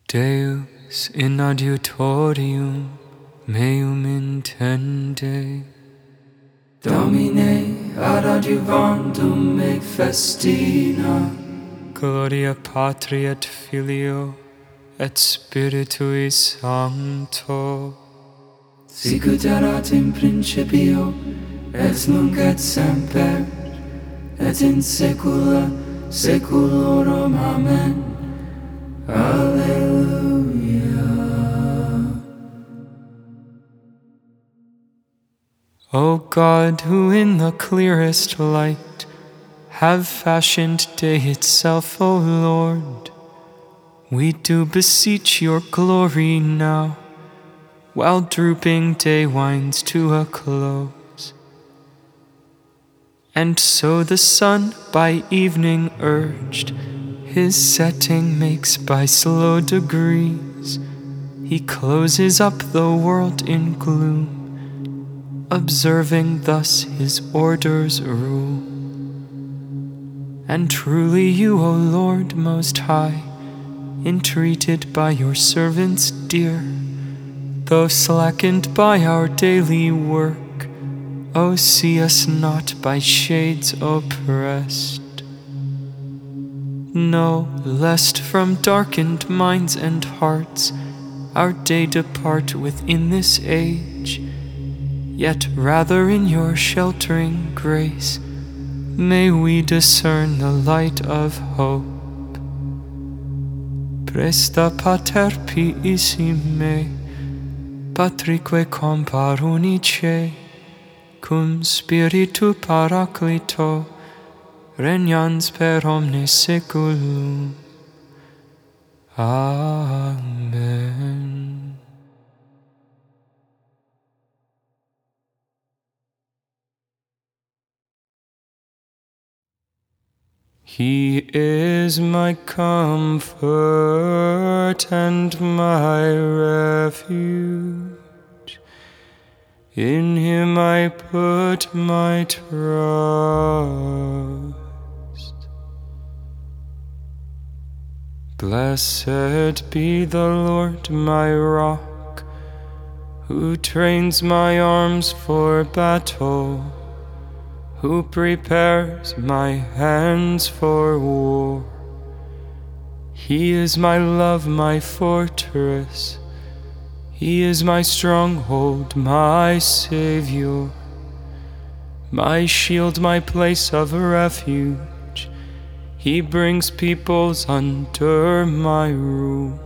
Deus in adiutorium meum intende. Domine ad adiuvandum me festina. Gloria Patri et Filio et Spiritui Sancto. Sicut erat in principio, et nunc et semper, et in saecula saeculorum. Amen. Alleluia. O God, who in the clearest light have fashioned day itself, O Lord, we do beseech your glory now, while drooping day winds to a close. And so the sun, by evening urged, his setting makes by slow degrees. He closes up the world in gloom, observing thus his order's rule. And truly you, O Lord Most High, entreated by your servants dear, though slackened by our daily work, O see us not by shades oppressed. No, lest from darkened minds and hearts our day depart within this age, yet rather in your sheltering grace may we discern the light of hope. Presta pater piisi me, patrique compar unice, cum spiritu paraclito, regnans per omnes saeculum. Amen. He is my comfort and my refuge. In him I put my trust. Blessed be the Lord my rock, who trains my arms for battle, who prepares my hands for war. He is my love, my fortress. He is my stronghold, my Savior, my shield, my place of refuge. He brings peoples under my rule.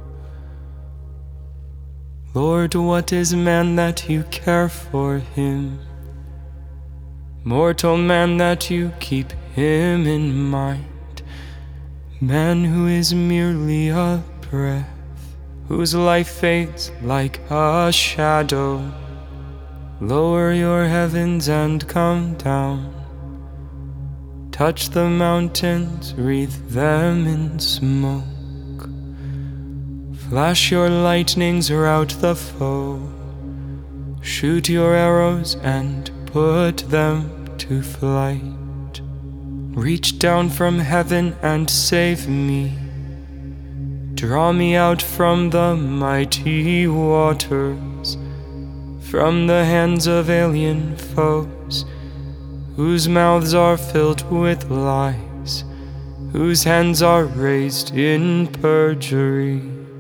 Lord, what is man that you care for him? Mortal man that you keep him in mind. Man who is merely a breath, whose life fades like a shadow. Lower your heavens and come down. Touch the mountains, wreathe them in smoke. Flash your lightnings, rout the foe. Shoot your arrows and put them to flight. Reach down from heaven and save me. Draw me out from the mighty waters, from the hands of alien foes, whose mouths are filled with lies, whose hands are raised in perjury.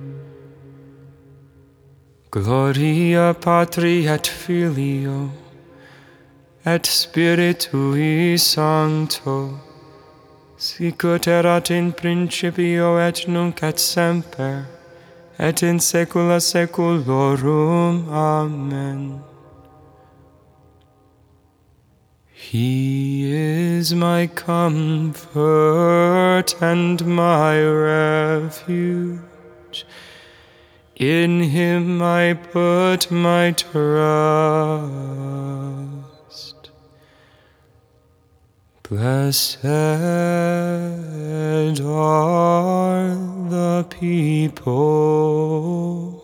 Gloria Patri et Filio et Spiritui Sancto, sicut erat in principio et nunc et semper, et in saecula saeculorum. Amen. He is my comfort and my refuge. In him I put my trust. Blessed are the people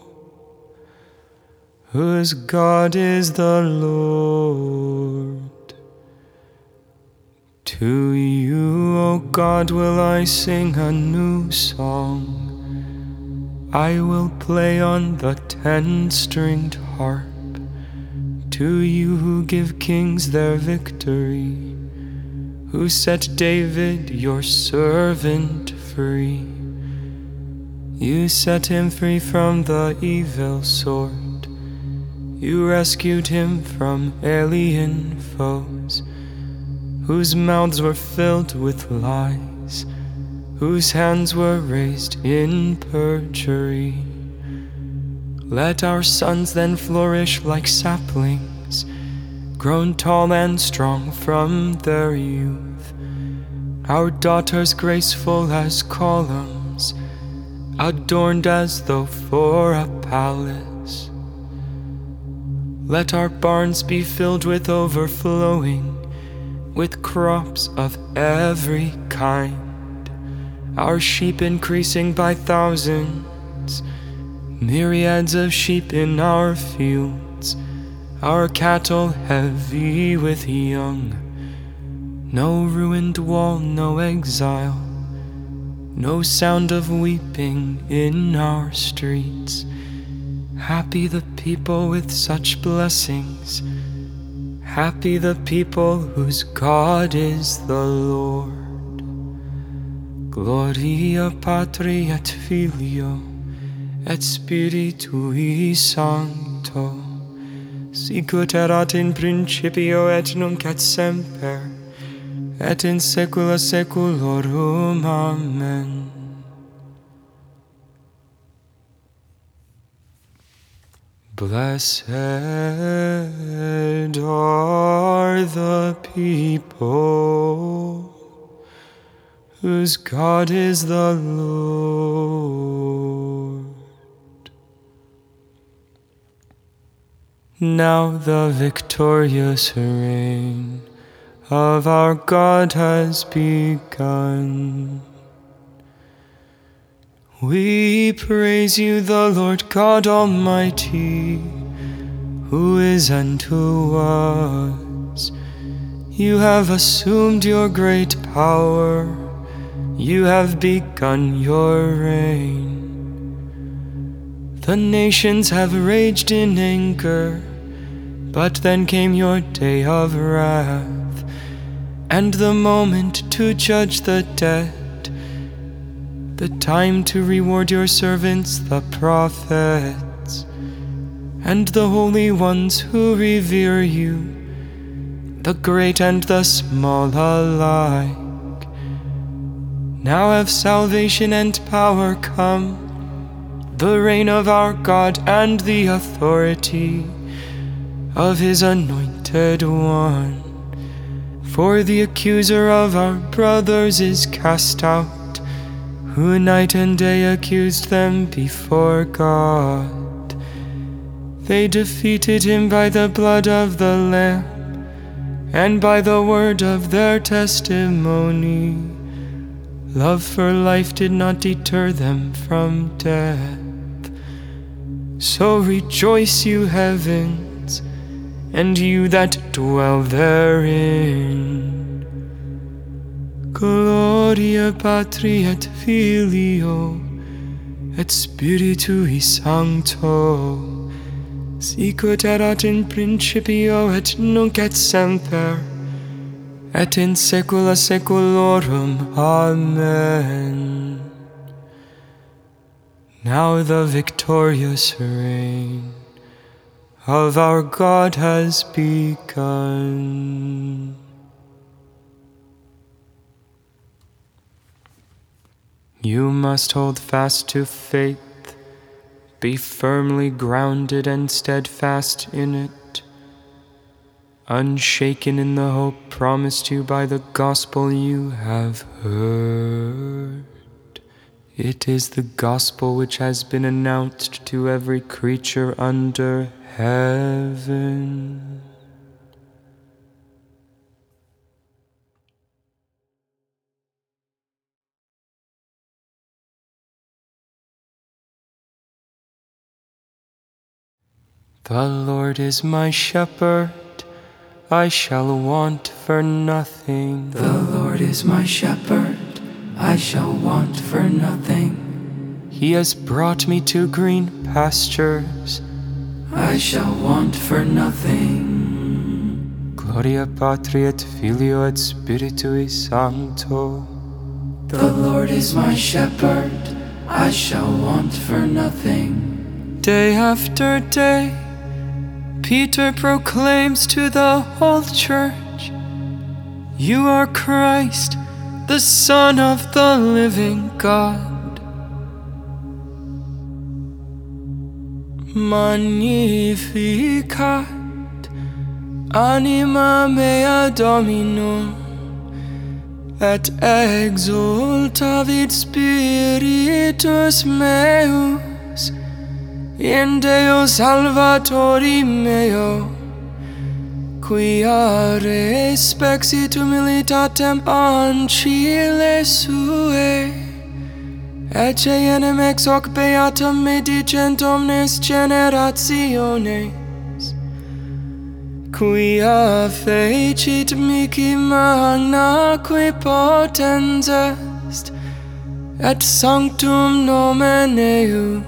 whose God is the Lord. To you, O God, will I sing a new song. I will play on the 10-stringed harp to you who give kings their victory, who set David your servant free. You set him free from the evil sword. You rescued him from alien foes, whose mouths were filled with lies, whose hands were raised in perjury. Let our sons then flourish like saplings, grown tall and strong from their youth, our daughters graceful as columns, adorned as though for a palace. Let our barns be filled with overflowing, with crops of every kind, our sheep increasing by thousands, myriads of sheep in our fields, our cattle heavy with young. No ruined wall, no exile, no sound of weeping in our streets. Happy the people with such blessings, happy the people whose God is the Lord. Gloria Patri et Filio et Spiritui Sancto, sicut erat in principio et nunc et semper, et in saecula saeculorum. Amen. Blessed are the people whose God is the Lord. Now the victorious reign of our God has begun. We praise you, the Lord God Almighty, who is and who was. You have assumed your great power. You have begun your reign. The nations have raged in anger, but then came your day of wrath, and the moment to judge the dead, the time to reward your servants, the prophets, and the holy ones who revere you, the great and the small alike. Now have salvation and power come, the reign of our God and the authority of his anointed one. For the accuser of our brothers is cast out, who night and day accused them before God. They defeated him by the blood of the Lamb and by the word of their testimony. Love for life did not deter them from death. So rejoice, you heavens, and you that dwell therein. Gloria Patri et Filio et Spiritui Sancto, sicut erat in principio et nunc et semper, et in saecula saeculorum. Amen. Now the victorious reign of our God has begun. You must hold fast to faith, be firmly grounded and steadfast in it, unshaken in the hope promised you by the gospel you have heard. It is the gospel which has been announced to every creature under heaven. The Lord is my shepherd, I shall want for nothing. The Lord is my shepherd, I shall want for nothing. He has brought me to green pastures. I shall want for nothing. Gloria Patri et Filio et Spiritui Sancto. The Lord is my shepherd, I shall want for nothing. Day after day, Peter proclaims to the whole church, "You are Christ, the Son of the living God." Magnificat anima mea Dominum, et exultavit spiritus meus in Deo Salvatori meo, quia respexit humilitatem ancile sue, ecce enim ex hoc beatum medicent omnes generationes, quia fecit mihi magna qui potens est, et sanctum nomen eius,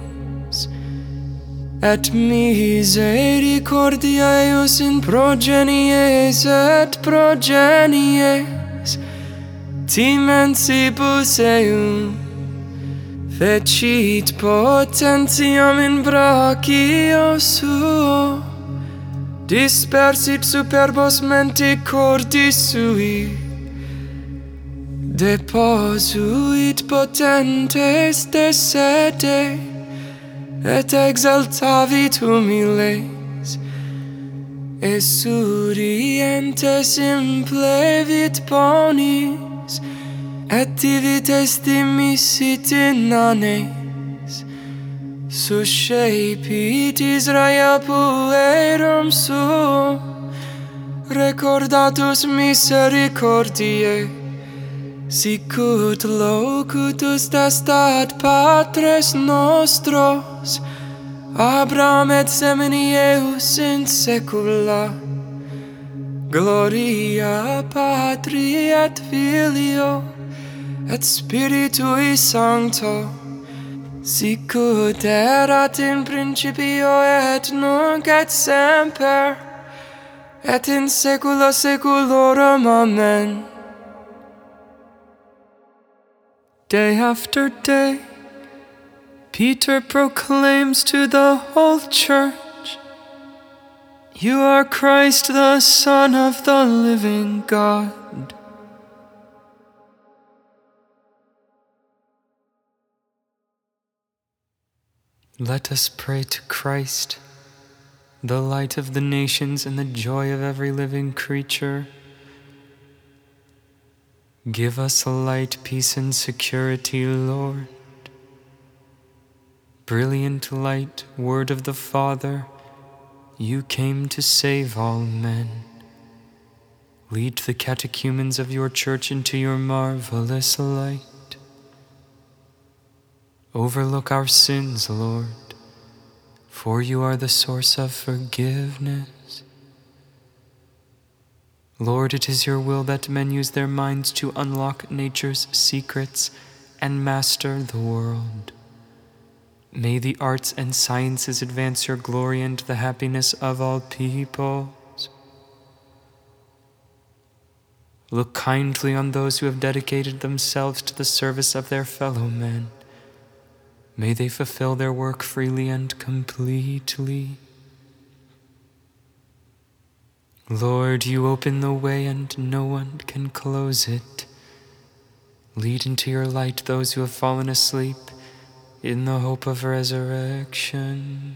et misericordia eius in progenies et progenies timensibus eium fecit potentiam in brachio suo, dispersit superbos menti cordis sui, deposuit potentes de sede, et exaltavit humiles, esurientes implevit bonis, et divites dimissit inanes, suscepit Israel puerum suum, recordatus misericordiae, sicut locutus est ad patres nostros, Abraham et semini eius in saecula. Gloria Patri et Filio et Spiritui Sancto, sicut erat in principio et nunc et semper, et in saecula saeculorum. Amen. Day after day, Peter proclaims to the whole church, "You are Christ, the Son of the living God." Let us pray to Christ, the light of the nations and the joy of every living creature. Give us light, peace, and security, Lord. Brilliant light, word of the Father, you came to save all men. Lead the catechumens of your church into your marvelous light. Overlook our sins, Lord, for you are the source of forgiveness. Lord, it is your will that men use their minds to unlock nature's secrets and master the world. May the arts and sciences advance your glory and the happiness of all peoples. Look kindly on those who have dedicated themselves to the service of their fellow men. May they fulfill their work freely and completely. Lord, you open the way and no one can close it. Lead into your light those who have fallen asleep in the hope of resurrection.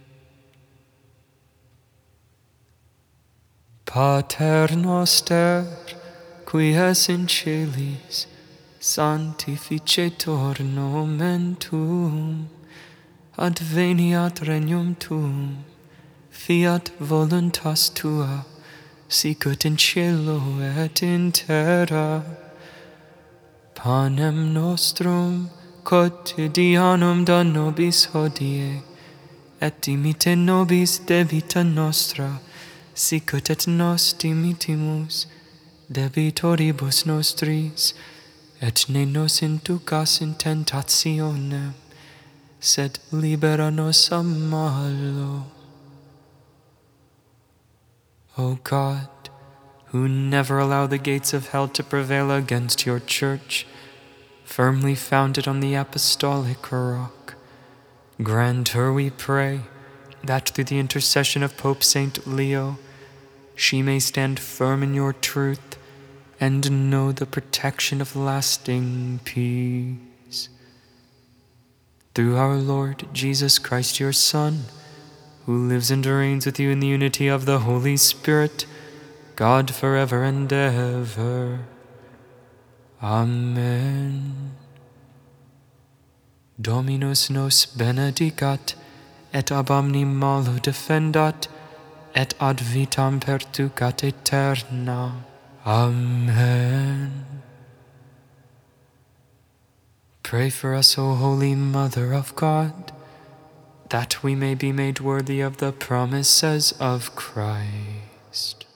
Pater noster, qui es in celis, sanctificetur nomen tuum, adveniat regnum tuum, fiat voluntas tua, sicut in cielo et in terra. Panem nostrum quotidianum da nobis hodie, et dimitte nobis debita nostra, sicut et nos dimittimus debitoribus nostris, et ne nos inducas in tentationem, sed libera nos a malo. O God, who never allow the gates of hell to prevail against your church, firmly founded on the apostolic rock, grant her, we pray, that through the intercession of Pope Saint Leo, she may stand firm in your truth and know the protection of lasting peace. Through our Lord Jesus Christ, your Son, who lives and reigns with you in the unity of the Holy Spirit, God forever and ever. Amen. Dominus nos benedicat, et ab omni malo defendat, et ad vitam perducat aeterna. Amen. Pray for us, O Holy Mother of God, that we may be made worthy of the promises of Christ.